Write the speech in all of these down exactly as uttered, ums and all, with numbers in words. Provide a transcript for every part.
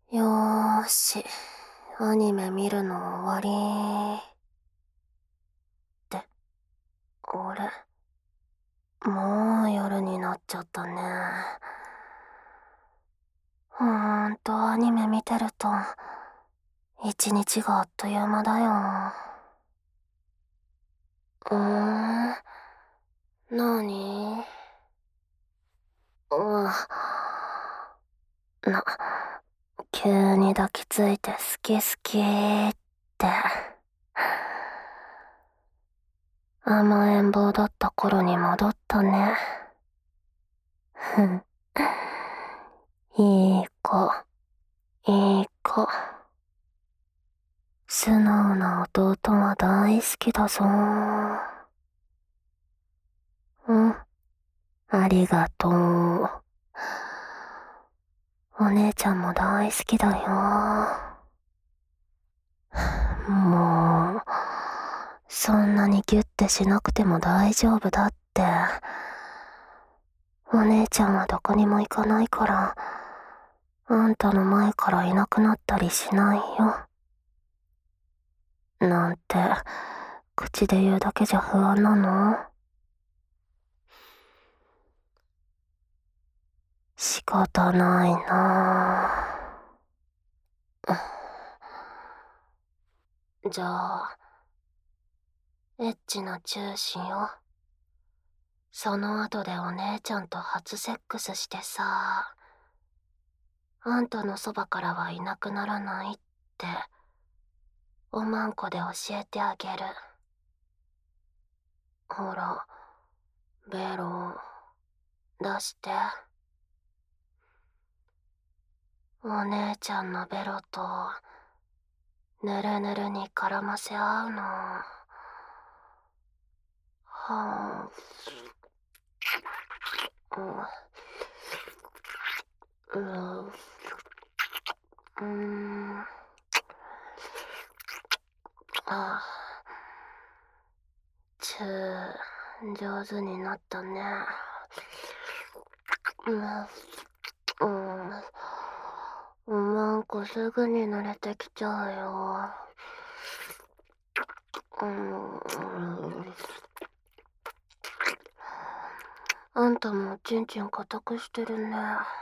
よーし、アニメ見るの終わりって、あれ、もう夜になっちゃったね。ほんとアニメ見てると、一日があっという間だよ。うーん、なにうわ、な、急に抱きついて好き好きって。甘えん坊だった頃に戻ったね。ふん。いい子、いい子。素直な弟は大好きだぞ。うん、ありがとう。お姉ちゃんも大好きだよ。もう、そんなにギュッてしなくても大丈夫だって。お姉ちゃんはどこにも行かないから、あんたの前からいなくなったりしないよ。なんて、口で言うだけじゃ不安なの？仕方ないなぁ。じゃあ、エッチなチューしよう。その後でお姉ちゃんと初セックスしてさ、あんたのそばからはいなくならないって、おまんこで教えてあげる。ほら、ベロ、出して。お姉ちゃんのベロと、ぬるぬるに絡ませ合うの。はぁ、うん、うーん、あ、チュー、上手になったね。うん、うん、おまんこすぐに慣れてきちゃうよ。うん、あんたもちんちん固くしてるね。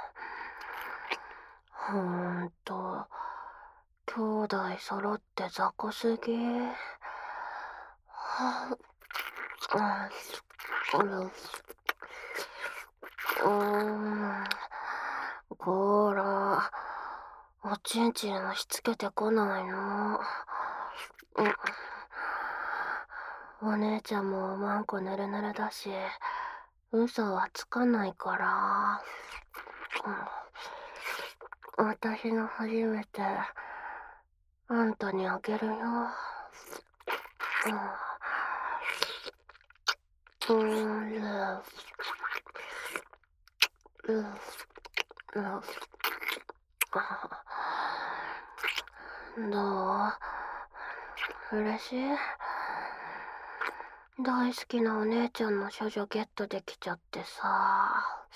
ほんと、兄弟揃って雑魚すぎ。はあ、うん、うん、こーら、おちんちん押し付けてこないの。うん、お姉ちゃんもおまんこぬるぬるだし、嘘はつかないから。うん、私の初めて、あんたにあげるよ。うん、うん、うん、うん、どう？嬉しい？大好きなお姉ちゃんの処女ゲットできちゃってさ。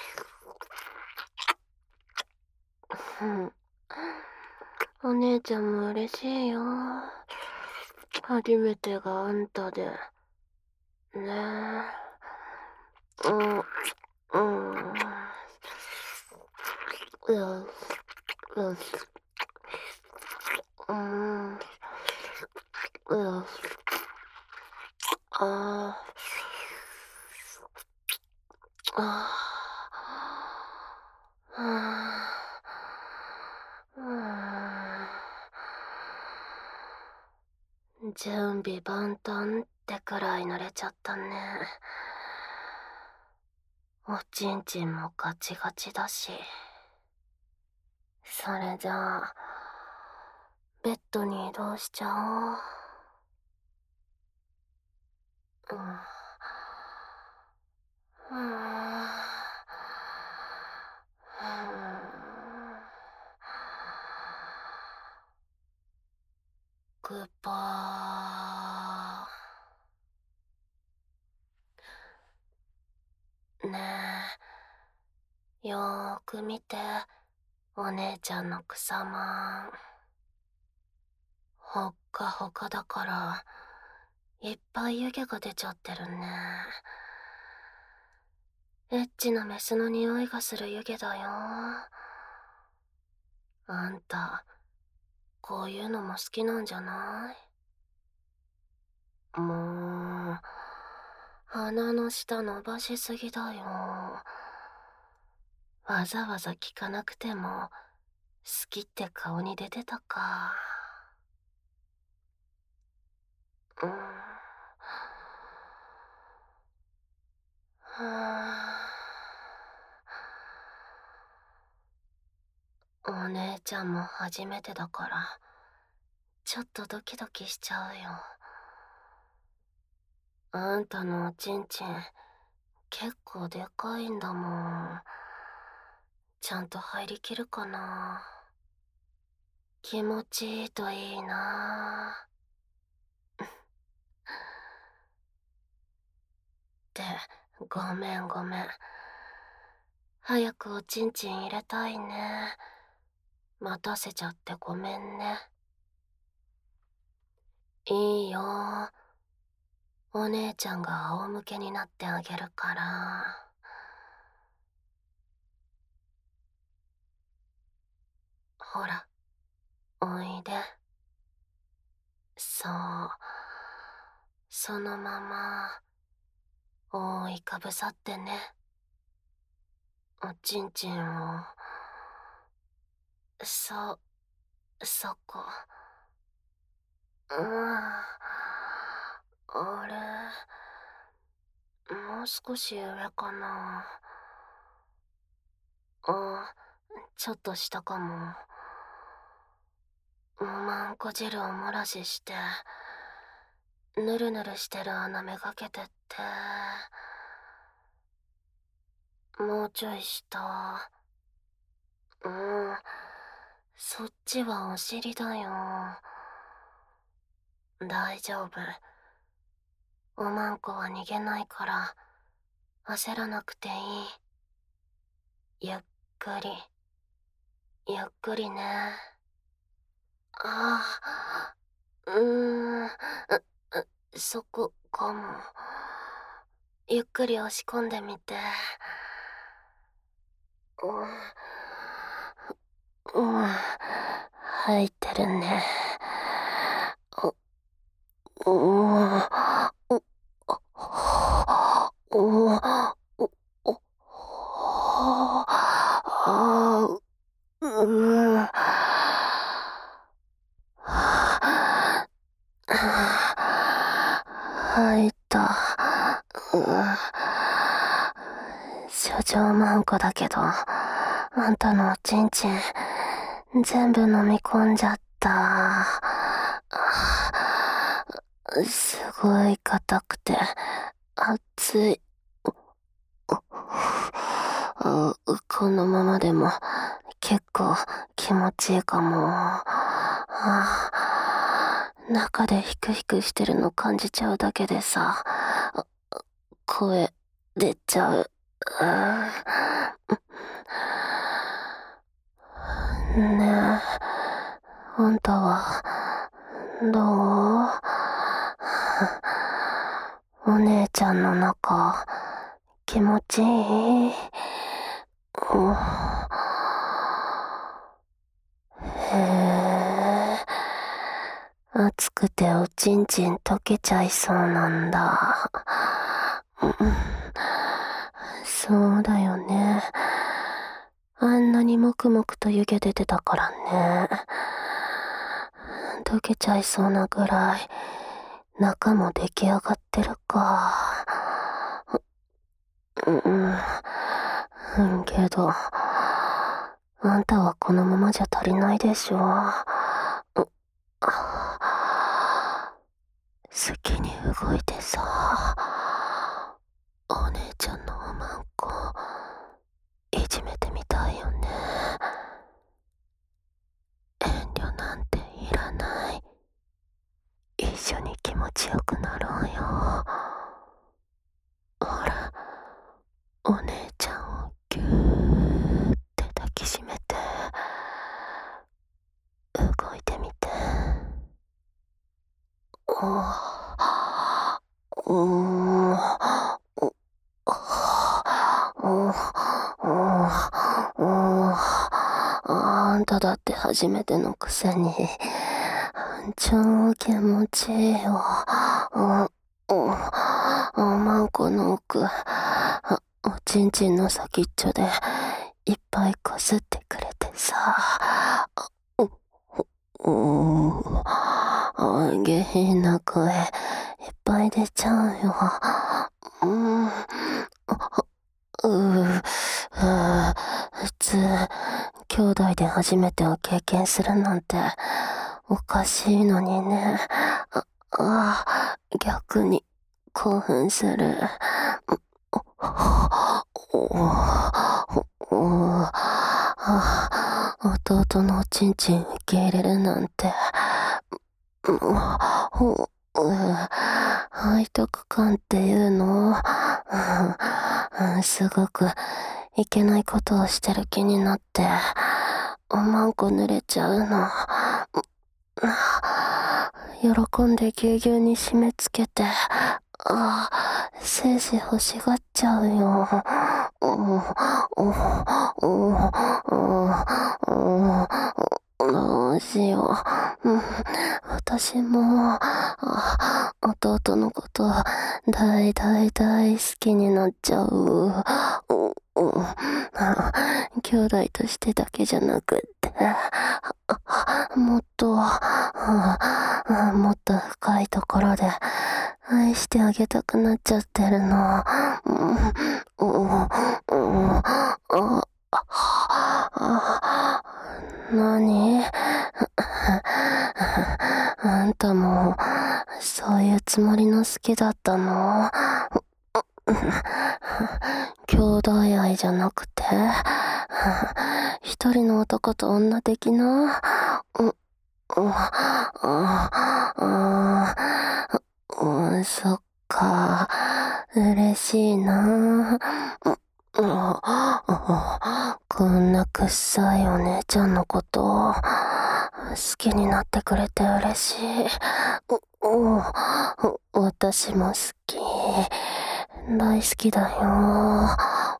うん。お姉ちゃんも嬉しいよ。初めてがあんたで。ねえ。うん、うん。うん、うん、うん。うん。ああ。ああ。うん。準備万端ってくらい慣れちゃったね。おちんちんもガチガチだし。それじゃあ、ベッドに移動しちゃおう。うん。うん。グッバー。ねえ、よーく見て。 お姉ちゃんの草まん、ほっかほかだから、いっぱい湯気が出ちゃってるね。エッチなメスの匂いがする湯気だよ。あんた、こういうのも好きなんじゃない？もう、鼻の下伸ばしすぎだよ。わざわざ聞かなくても、好きって顔に出てたか。うーん。はぁ。お姉ちゃんも初めてだから、ちょっとドキドキしちゃうよ。あんたのおちんちん、結構でかいんだもん。ちゃんと入りきるかな。気持ちいいといいな。ってごめんごめん。早くおちんちん入れたいね。待たせちゃってごめんね。いいよ。お姉ちゃんが仰向けになってあげるから。ほら、おいで。そう。そのまま、覆いかぶさってね。おちんちんを、そ、そこ。うん。あれ、もう少し上かな。あ、ちょっとしたかも。おまんこ汁を漏らしして、ぬるぬるしてる穴めがけてって。もうちょい下。うん、そっちはお尻だよ。大丈夫。おまんこは逃げないから、焦らなくていい。ゆっくり、ゆっくりね。ああ、うーん、う、う、そこかも。ゆっくり押し込んでみて。うん、うん、入ってるね。う、うん、う、うん、う、あー、うん。入った。うん。諸女マンコだけど、あんたのおちんちん、全部飲み込んじゃった。すごい硬くて、熱い。あ、このままでも結構気持ちいいかも。あ、中でヒクヒクしてるの感じちゃうだけでさ、声出ちゃう。ねえ、あんたはどう？お姉ちゃんの中気持ちいい？うん、へえ、熱くておちんちん溶けちゃいそうなんだ。うん、そうだよね。あんなにもくもくと湯気出てたからね。溶けちゃいそうなぐらい中も出来上がってるか。うん、うん、けどあんたはこのままじゃ足りないでしょ。好きに動いてさ、お姉ちゃんのおまんこいじめてみたいよね。遠慮なんていらない。一緒に気持ちよくなろうよ。ほら、お姉ちゃんをぎゅーって抱きしめて。 あうーん、ううんうんあんただって初めてのくせに超気持ちいいよ。うんうんあまんこの奥あおちんちんの先っちょでいっぱいこすってくれてさあううんあ下品な声いっぱい出ちゃうよ。うんうう普通兄弟で初めてを経験するなんておかしいのにね。ああ逆に興奮する。弟のおちんちん受け入れるなんて背徳感っていうのすごくいけないことをしてる気になっておまんこ濡れちゃうの。喜んでぎゅうぎゅうに締め付けてあ精子欲しがっちゃうよ。どうしよう、うん、私も弟のこと大大大好きになっちゃう。兄弟としてだけじゃなくってもっともっと深いところで愛してあげたくなっちゃってるの。何あんたもそういうつもりの好きだったの？兄弟愛じゃなくて一人の男と女的なううんそっか嬉しいな。こんなくっさいお姉ちゃんのこと好きになってくれて嬉しい。私も好き大好きだよ。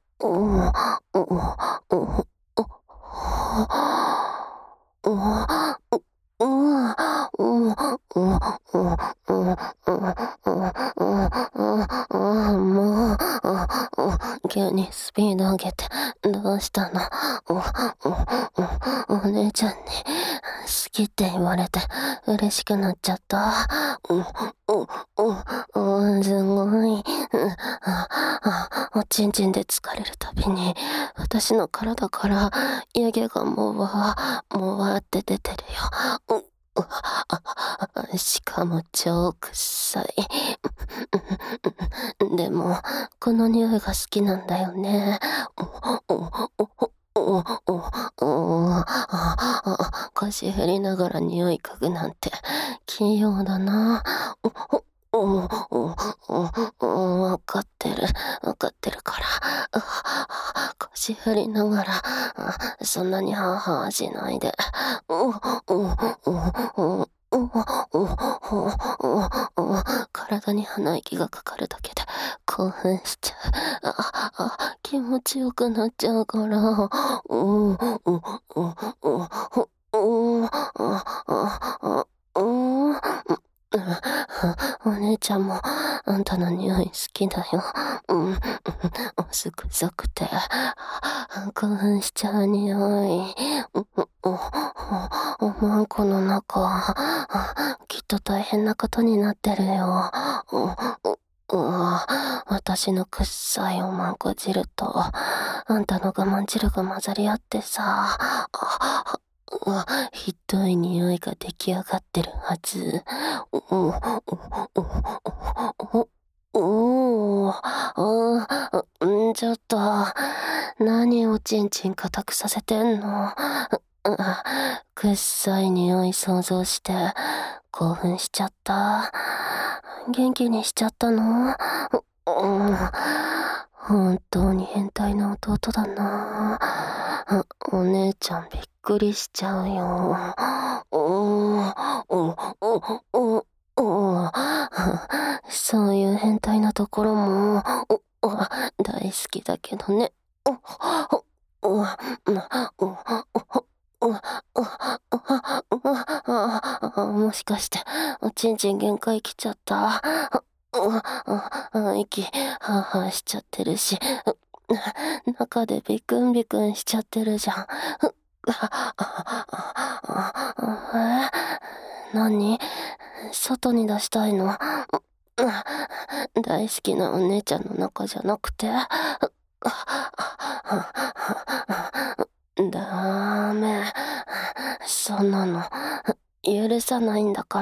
もう急にスピード上げてどうしたの？お姉ちゃんに好きって言われて嬉しくなっちゃった。すごいおちんちんで疲れるたびに私の体から湯気がもわもわって出てるよ。しかも超臭い。でもこの匂いが好きなんだよね。腰振りながら匂い嗅ぐなんて器用だな。わかってるわかってるから腰振りながらそんなにハーハーしないで。体に鼻息がかかるだけで興奮しちゃう。ああ気持ちよくなっちゃうからお姉ちゃんもあんたの匂い好きだよ。うんすくさくて興奮しちゃう匂い。おまんこの中きっと大変なことになってるよ。私のくっさいおまんこ汁とあんたの我慢汁が混ざり合ってさひどい匂いが出来上がってるはず。おーちょっと何おちんちん固くさせてんの？くっさい匂い想像して興奮しちゃった。元気にしちゃったの？本当に変態な弟だな。お姉ちゃんびっくりしちゃうよ。 そういう変態なところも、お、お、大好きだけどね。お、お、お、お、お、もしかして、おちんちん限界来ちゃった。息、はぁはぁしちゃってるし、中でビクンビクンしちゃってるじゃん。え、何？外に出したいの？大好きなお姉ちゃんの中じゃなくて？ダメ。そんなの、許さないんだから。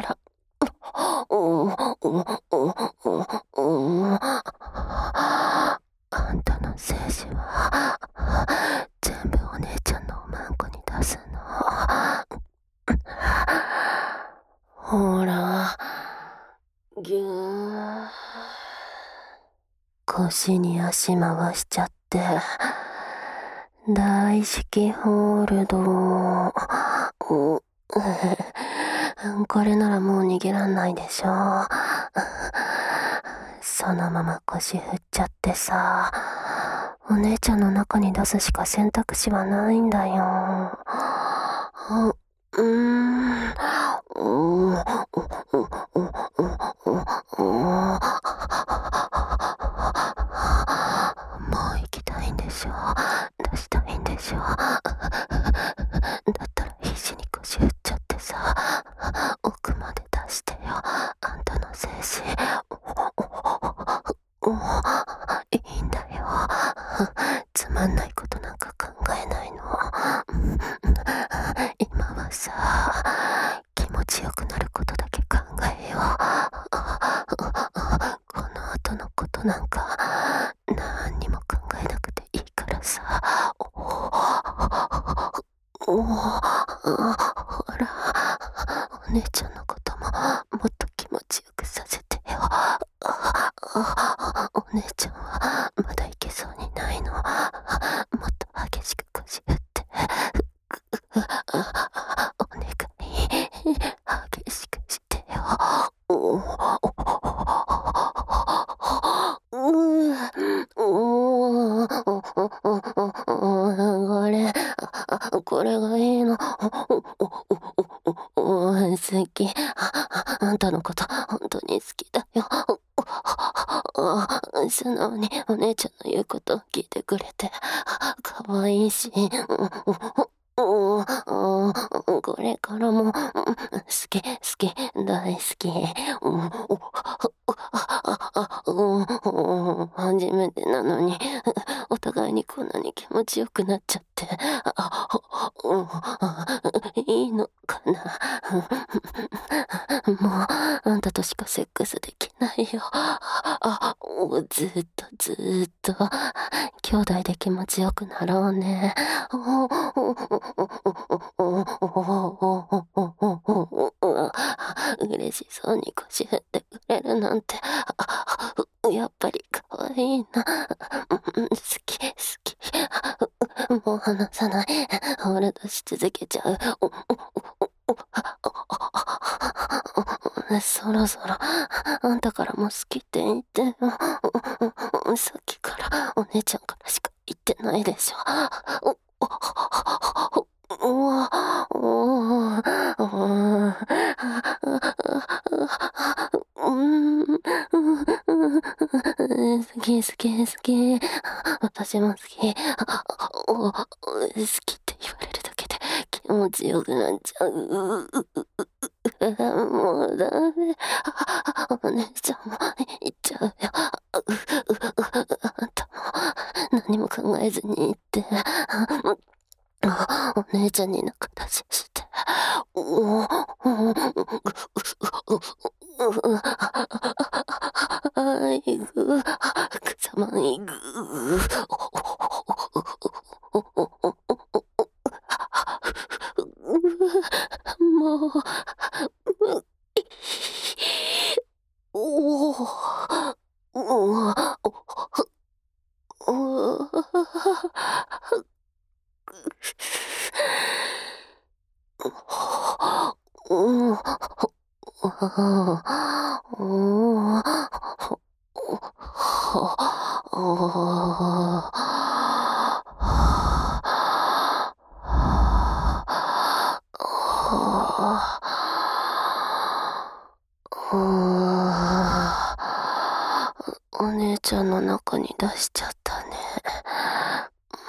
あんたの精子は、全部お姉ちゃんのおまんこに出すの。ほら、ぎゅー。腰に足回しちゃって、大式ホールド。これならもう逃げらんないでしょ。そのまま腰振っちゃってさ、お姉ちゃんの中に出すしか選択肢はないんだよ。うーん。もう行きたいんでしょ。出したいんでしょ。だったら必死に腰振っちゃってさ、奥まで出してよ。あんたの精子。いいんだよ。つまんないことなんか考えないの。今はさ、気持ちよくなることだけ考えよう。この後のことなんか何にも考えなくていいからさ。ほら、お姉ちゃんのことももっと気持ちよくさせてよ。お姉ちゃんはまだいけそうにないの。もっと激しく腰振って。お願い、激しくしてよ。これ、これがいいの。好き。あんたのこと本当に好きだよ。素直にお姉ちゃんの言うことを聞いてくれて可愛いし、これからも好き好き大好き。初めてなのにお互いにこんなに気持ちよくなっちゃっていいのかな。もうあんたとしかセックスできないよ。ずっとずっと兄弟で気持ちよくなろうね。嬉しそうに腰振ってくれるなんてやっぱり可愛いな。好き好き。もう離さない。ホールドし続けちゃう。そろそろあんたからも好きって言ってよ。さっきからお姉ちゃんからしか言ってないでしょ。好き好き好き。私も好き。好きって言われるだけで気持ちよくなっちゃう。もうダメ。お姉ちゃんも言っちゃうよ。あんたも何も考えずに言って。お姉ちゃんに仲出しして。あいぐ、くさまんいぐ。もう、おお、おお、 お姉ちゃんの中に出しちゃったね。うん。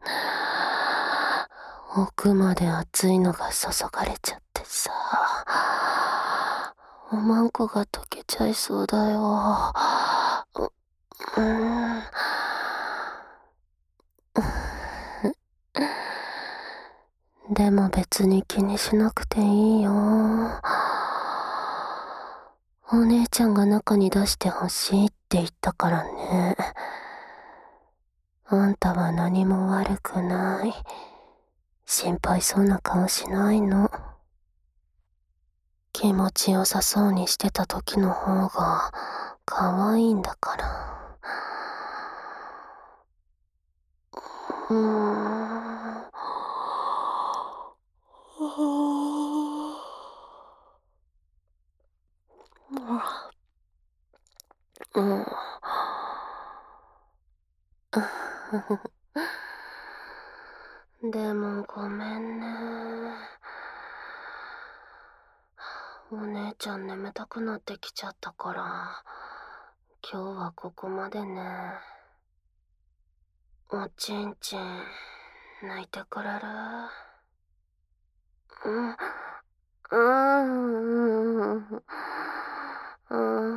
奥まで熱いのが注がれちゃってさ。おまんこが溶けちゃいそうだよ。う、うん。でも別に気にしなくていいよ。お姉ちゃんが中に出してほしいって言ったからね。あんたは何も悪くない。心配そうな顔しないの。気持ちよさそうにしてた時の方が可愛いんだから。うーん。うん。でもごめんね。お姉ちゃん眠たくなってきちゃったから、今日はここまでね。おちんちん、泣いてくれる？うん、うん、うん、うん、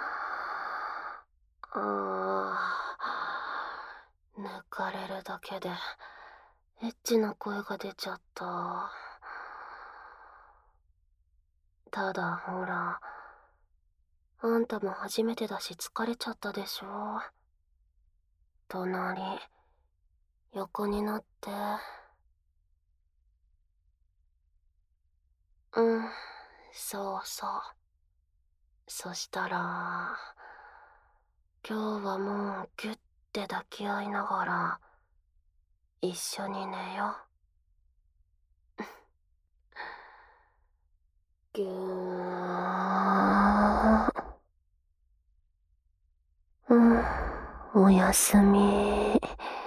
あー、抜かれるだけで、エッチな声が出ちゃった。ただほら、あんたも初めてだし疲れちゃったでしょ。隣、横になって。うん、そうそう。そしたら、今日はもうギュッて抱き合いながら、一緒に寝よう。ぎゅー。うん、おやすみ。